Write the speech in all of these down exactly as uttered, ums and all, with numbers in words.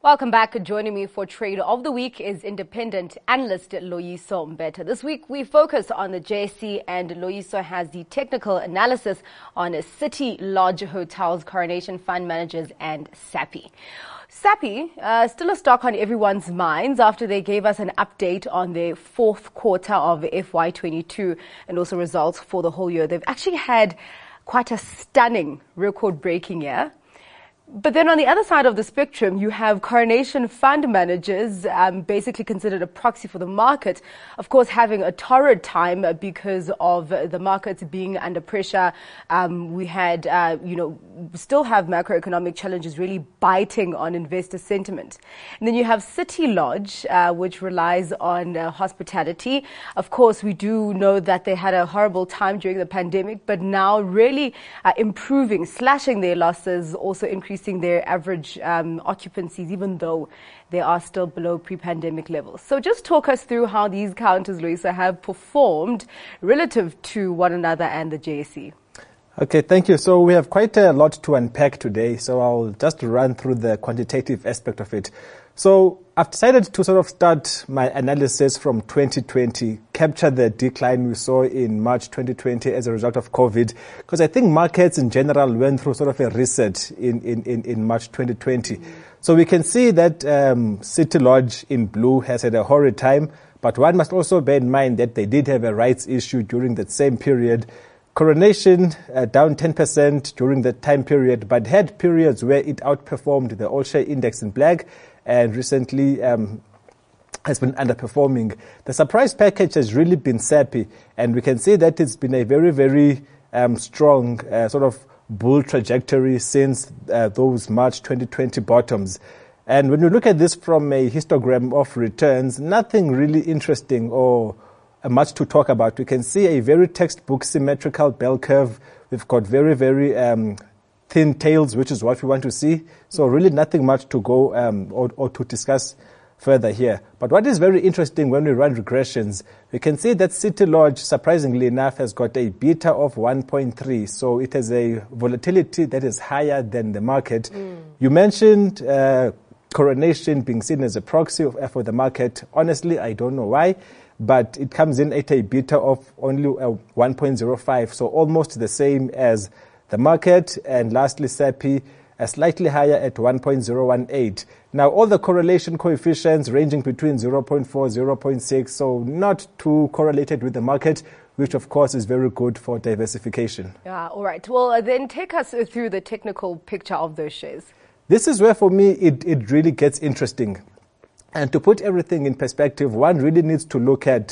Welcome back. Joining me for Trade of the Week is independent analyst Loyiso Mbetha. This week we focus on the J S E, and Loyiso has the technical analysis on City Lodge Hotels, Coronation Fund Managers and SAPI. SAPI, uh, still a stock on everyone's minds after they gave us an update on their fourth quarter of F Y twenty-two and also results for the whole year. They've actually had quite a stunning record-breaking year. But then on the other side of the spectrum, you have Coronation Fund Managers, um, basically considered a proxy for the market, of course, having a torrid time because of the markets being under pressure. Um, we had, uh, you know, still have macroeconomic challenges really biting on investor sentiment. And then you have City Lodge, uh, which relies on uh, hospitality. Of course, we do know that they had a horrible time during the pandemic, but now really uh, improving, slashing their losses, also increasing their average um, occupancies, even though they are still below pre-pandemic levels. So just talk us through how these counters, Loyiso, have performed relative to one another and the J S E. Okay, thank you. So we have quite a lot to unpack today, so I'll just run through the quantitative aspect of it. So I've decided to sort of start my analysis from twenty twenty, capture the decline we saw in March twenty twenty as a result of COVID, because I think markets in general went through sort of a reset in, in, in, in March twenty twenty. Mm-hmm. So we can see that um, City Lodge in blue has had a horrid time, but one must also bear in mind that they did have a rights issue during that same period. Coronation uh, down ten percent during that time period, but had periods where it outperformed the all-share index in black, and recently um, has been underperforming. The surprise package has really been SAPI, and we can see that it's been a very, very um, strong uh, sort of bull trajectory since uh, those March twenty twenty bottoms. And when you look at this from a histogram of returns, nothing really interesting or uh, much to talk about. We can see a very textbook symmetrical bell curve. We've got very, very um, thin tails, which is what we want to see. So really nothing much to go um, or, or to discuss further here. But what is very interesting when we run regressions, we can see that City Lodge, surprisingly enough, has got a beta of one point three. So it has a volatility that is higher than the market. Mm. You mentioned uh, Coronation being seen as a proxy of, for the market. Honestly, I don't know why, but it comes in at a beta of only uh, one point zero five. So almost the same as the market. And lastly, SAPI, uh, slightly higher at one point zero one eight. Now, all the correlation coefficients ranging between zero point four, zero point six, so not too correlated with the market, which of course is very good for diversification. Yeah, all right. Well, uh, then take us through the technical picture of those shares. This is where, for me, it, it really gets interesting. And to put everything in perspective, one really needs to look at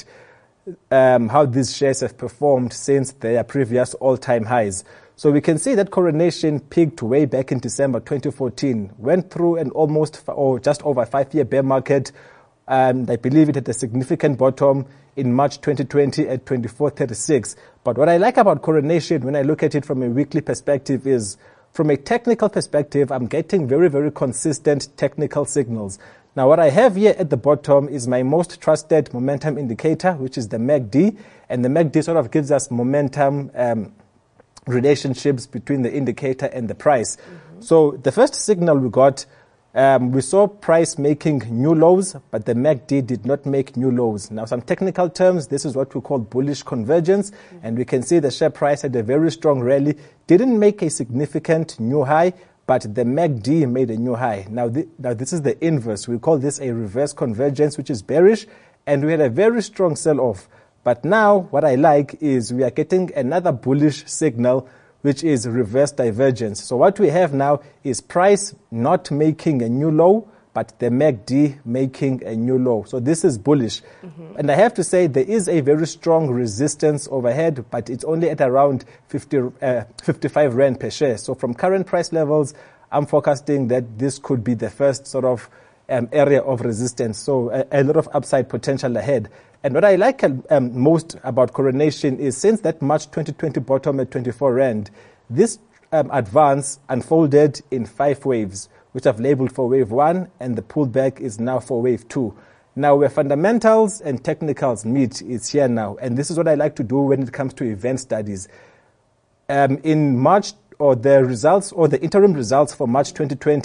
um, how these shares have performed since their previous all-time highs. So we can see that Coronation peaked way back in December twenty fourteen, went through an almost or just over five-year bear market. Um, I believe it had a significant bottom in March twenty twenty at twenty-four thirty-six. But what I like about Coronation when I look at it from a weekly perspective is, from a technical perspective, I'm getting very, very consistent technical signals. Now, what I have here at the bottom is my most trusted momentum indicator, which is the M A C D. And the M A C D sort of gives us momentum um, relationships between the indicator and the price. Mm-hmm. So the first signal we got, um, we saw price making new lows, but the M A C D did not make new lows. Now, some technical terms, this is what we call bullish convergence. Mm-hmm. And we can see the share price had a very strong rally, didn't make a significant new high, but the M A C D made a new high. Now, th- now this is the inverse. We call this a reverse convergence, which is bearish, and we had a very strong sell-off. But now what I like is we are getting another bullish signal, which is reverse divergence. So what we have now is price not making a new low, but the M A C D making a new low. So this is bullish. Mm-hmm. And I have to say there is a very strong resistance overhead, but it's only at around fifty, uh, fifty-five rand per share. So from current price levels, I'm forecasting that this could be the first sort of um, area of resistance. So a, a lot of upside potential ahead. And what I like um, most about Coronation is since that March twenty twenty bottom at twenty-four rand, this um, advance unfolded in five waves, which I've labeled for wave one, and the pullback is now for wave two. Now, where fundamentals and technicals meet is here now, and this is what I like to do when it comes to event studies. Um, in March, or the results, or the interim results for March twenty twenty,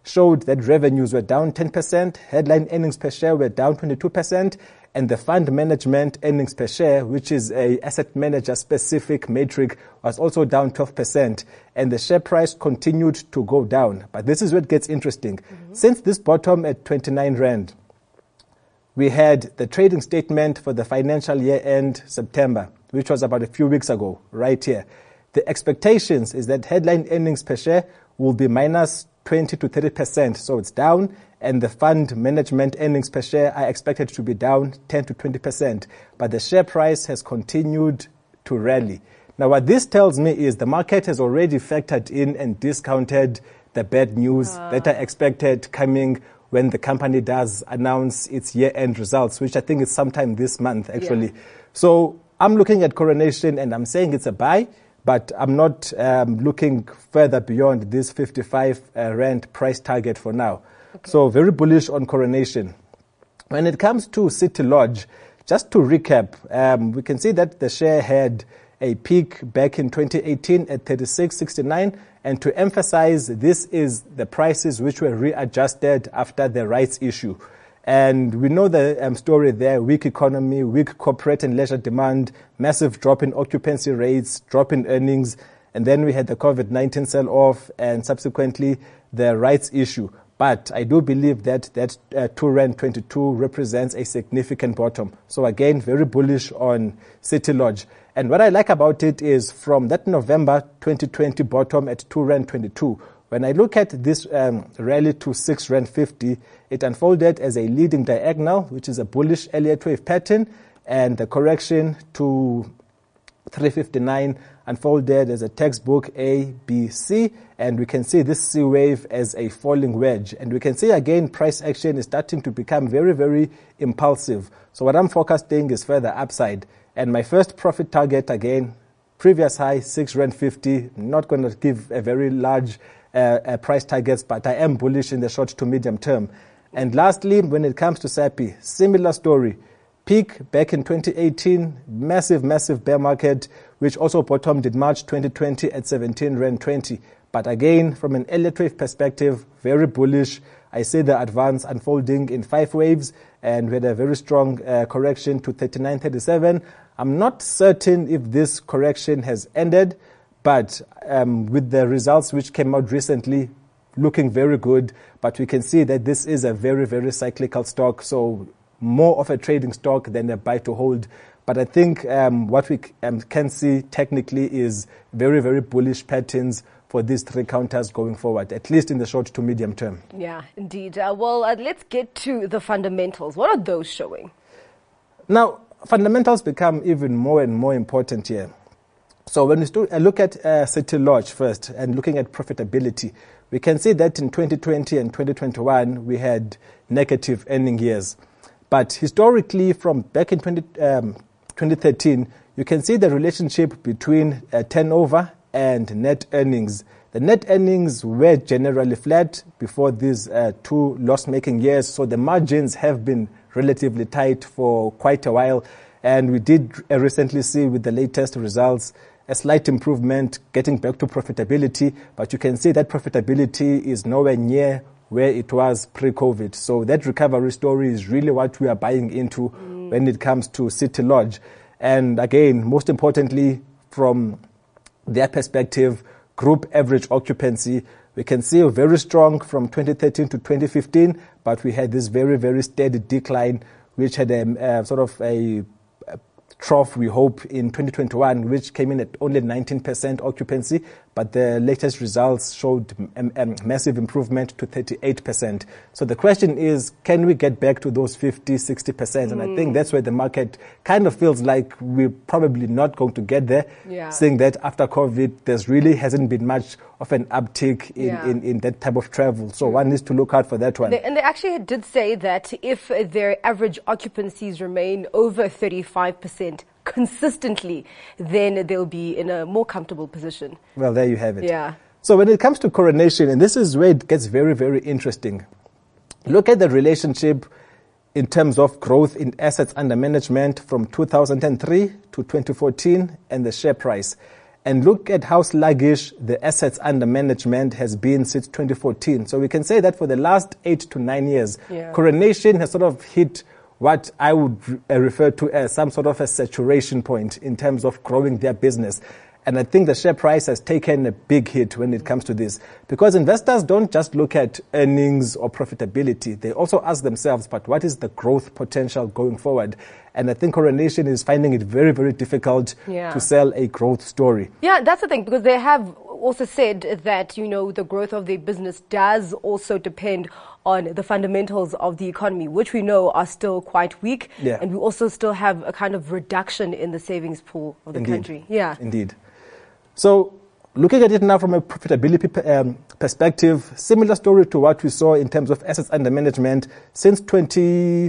showed that revenues were down ten percent, headline earnings per share were down twenty-two percent, and the fund management earnings per share, which is a asset manager specific metric, was also down twelve percent, and the share price continued to go down. But this is where it gets interesting. Mm-hmm. Since this bottom at twenty-nine rand, we had the trading statement for the financial year end September, which was about a few weeks ago, right here. The expectations is that headline earnings per share will be minus twenty to thirty percent, so it's down, and the fund management earnings per share are expected to be down ten to twenty percent. But the share price has continued to rally. Now, what this tells me is the market has already factored in and discounted the bad news uh. that are expected coming when the company does announce its year-end results, which I think is sometime this month, actually. Yeah. So I'm looking at Coronation and I'm saying it's a buy, but I'm not um, looking further beyond this fifty-five uh, rand price target for now. Okay. So very bullish on Coronation. When it comes to City Lodge, just to recap, um, we can see that the share had a peak back in twenty eighteen at thirty-six sixty-nine. And to emphasize, this is the prices which were readjusted after the rights issue. And we know the um, story there: weak economy, weak corporate and leisure demand, massive drop in occupancy rates, drop in earnings, and then we had the COVID nineteen sell-off and subsequently the rights issue. But I do believe that that uh, two rand twenty-two represents a significant bottom. So again, very bullish on City Lodge. And what I like about it is from that November twenty twenty bottom at two rand twenty-two, when I look at this um, rally to six rand fifty, it unfolded as a leading diagonal, which is a bullish Elliott wave pattern, and the correction to three fifty-nine unfolded as a textbook A, B, C, and we can see this C wave as a falling wedge. And we can see again price action is starting to become very, very impulsive. So what I'm forecasting is further upside. And my first profit target, again, previous high, six rand fifty. I'm not going to give a very large uh, uh, price targets, but I am bullish in the short to medium term. And lastly, when it comes to S A P I, similar story. Peak back in twenty eighteen, massive, massive bear market, which also bottomed in March twenty twenty at seventeen rand twenty. But again, from an Elliott wave perspective, very bullish. I see the advance unfolding in five waves, and we had a very strong uh, correction to thirty-nine thirty-seven. I'm not certain if this correction has ended, but um, with the results which came out recently, looking very good. But we can see that this is a very, very cyclical stock, so more of a trading stock than a buy to hold. But I think um, what we um, can see technically is very, very bullish patterns for these three counters going forward, at least in the short to medium term. Yeah, indeed. Uh, well, uh, let's get to the fundamentals. What are those showing? Now, fundamentals become even more and more important here. So when we st- uh, look at uh, City Lodge first and looking at profitability, we can see that in twenty twenty and twenty twenty-one, we had negative earning years. But historically, from back in twenty, um, twenty thirteen, you can see the relationship between uh, turnover and net earnings. The net earnings were generally flat before these uh, two loss-making years, so the margins have been relatively tight for quite a while. And we did uh, recently see with the latest results a slight improvement, getting back to profitability, but you can see that profitability is nowhere near where it was pre-COVID. So that recovery story is really what we are buying into mm. when it comes to City Lodge. And again, most importantly, from their perspective, group average occupancy, we can see very strong from twenty thirteen to twenty fifteen, but we had this very, very steady decline, which had a uh, sort of a, a trough, we hope, in twenty twenty-one, which came in at only nineteen percent occupancy, but the latest results showed a, a massive improvement to thirty-eight percent. So the question is, can we get back to those fifty, sixty percent? Mm. And I think that's where the market kind of feels like we're probably not going to get there, yeah. seeing that after COVID, there's really hasn't been much of an uptick in, yeah. in, in that type of travel. So mm. one needs to look out for that one. They, and they actually did say that if their average occupancies remain over thirty-five percent consistently, then they'll be in a more comfortable position. Well, there you have it. Yeah. So when it comes to Coronation, and this is where it gets very, very interesting, look at the relationship in terms of growth in assets under management from two thousand three to twenty fourteen and the share price. And look at how sluggish the assets under management has been since twenty fourteen. So we can say that for the last eight to nine years, yeah. Coronation has sort of hit what I would uh, refer to as some sort of a saturation point in terms of growing their business. And I think the share price has taken a big hit when it comes to this, because investors don't just look at earnings or profitability. They also ask themselves, but what is the growth potential going forward? And I think Coronation is finding it very, very difficult yeah. to sell a growth story. Yeah, that's the thing, because they have also said that, you know, the growth of their business does also depend on the fundamentals of the economy, which we know are still quite weak. Yeah. And we also still have a kind of reduction in the savings pool of the Indeed. country. Yeah. Indeed. So looking at it now from a profitability um, perspective, similar story to what we saw in terms of assets under management. Since twenty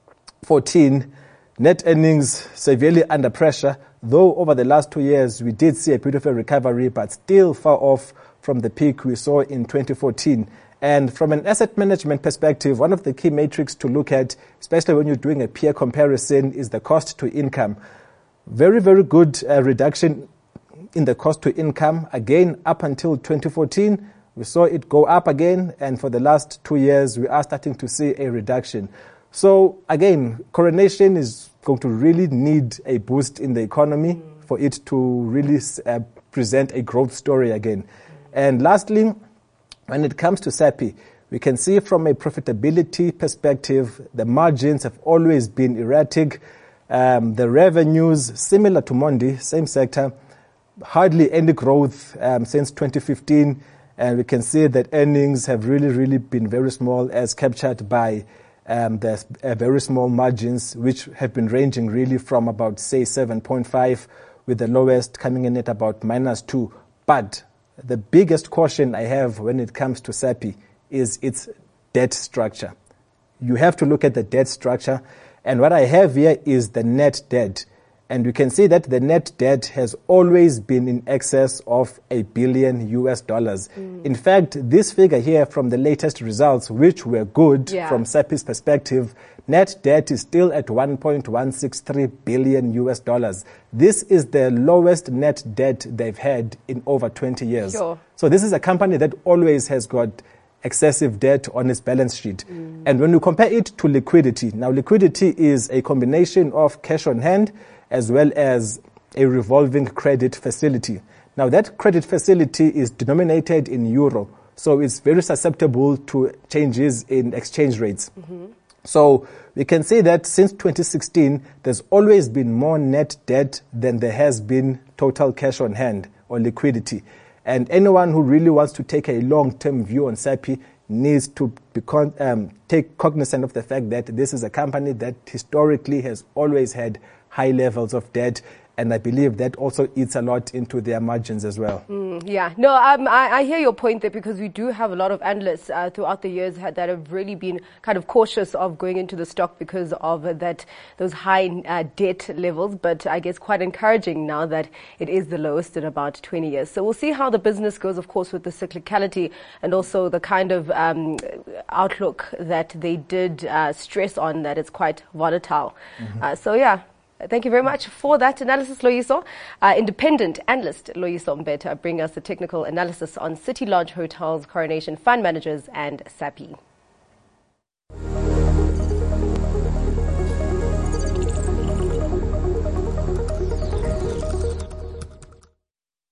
fourteen, net earnings severely under pressure, though over the last two years we did see a bit of a recovery, but still far off from the peak we saw in twenty fourteen. And from an asset management perspective, one of the key metrics to look at, especially when you're doing a peer comparison, is the cost to income. Very, very good uh, reduction in the cost to income. Again, up until twenty fourteen, we saw it go up again, and for the last two years, we are starting to see a reduction. So again, Coronation is going to really need a boost in the economy mm. for it to really uh, present a growth story again. Mm. And lastly, when it comes to SAPI, we can see from a profitability perspective, the margins have always been erratic. Um, the revenues, similar to Mondi, same sector, hardly any growth um, since twenty fifteen, and we can see that earnings have really, really been very small, as captured by um, the uh, very small margins, which have been ranging really from about, say, seven point five, with the lowest coming in at about minus two. But the biggest caution I have when it comes to SAPI is its debt structure. You have to look at the debt structure, and what I have here is the net debt. And we can see that the net debt has always been in excess of a billion U S dollars. Mm. In fact, this figure here from the latest results, which were good yeah. from SAPI's perspective, net debt is still at one point one six three billion U S dollars. This is the lowest net debt they've had in over twenty years. Sure. So this is a company that always has got excessive debt on its balance sheet. Mm. And when you compare it to liquidity, now liquidity is a combination of cash on hand as well as a revolving credit facility. Now that credit facility is denominated in euro, so it's very susceptible to changes in exchange rates. Mm-hmm. So we can say that since twenty sixteen, there's always been more net debt than there has been total cash on hand or liquidity. And anyone who really wants to take a long-term view on SAPI needs to be con- um, take cognizant of the fact that this is a company that historically has always had high levels of debt, and I believe that also eats a lot into their margins as well. Mm, yeah, no, um, I, I hear your point there, because we do have a lot of analysts uh, throughout the years that have really been kind of cautious of going into the stock because of uh, that those high uh, debt levels. But I guess quite encouraging now that it is the lowest in about twenty years. So we'll see how the business goes, of course, with the cyclicality and also the kind of um, outlook that they did uh, stress on, that it's quite volatile. Mm-hmm. Uh, so yeah. Thank you very much for that analysis, Loyiso. Uh, independent analyst Loyiso Mbetha bring us the technical analysis on City Lodge Hotels, Coronation Fund Managers and SAPI.